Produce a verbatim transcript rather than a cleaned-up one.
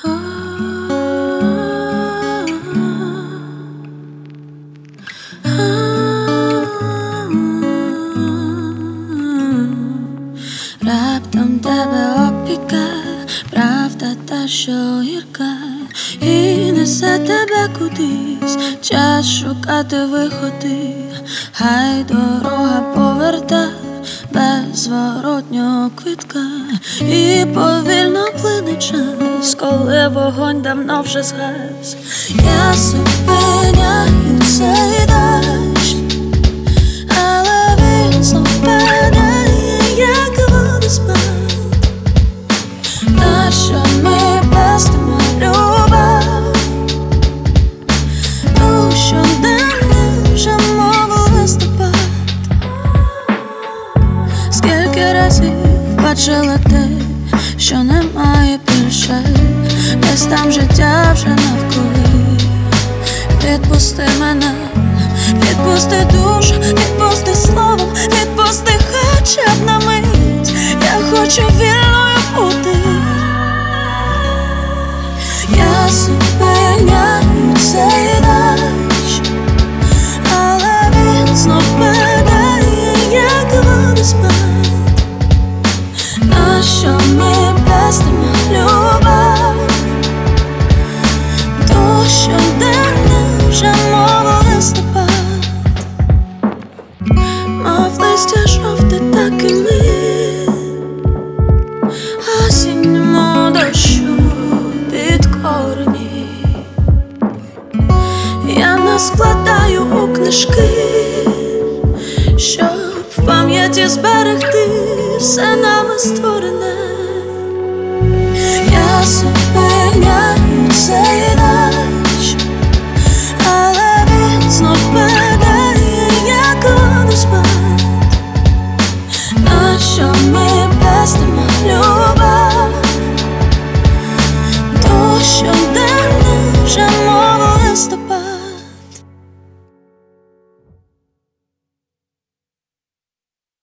Раптом тебе опікає правда та, що гірка, і несе тебе кудись, час шукати виходи. Хай дорога поверта без зворотнього квитка, і повільно плине час, коли вогонь давно вже згас. Я зупиняю цей дощ, але він знов падає, як водоспад. Нащо ми пестимо любов, ту, що дає вже мов листопад? Скільки разів бачила те, що немає більше, десь там життя вже навколо. Відпусти мене, відпусти душу, відпусти словом, відпусти хоча б на мить. Я хочу вірити.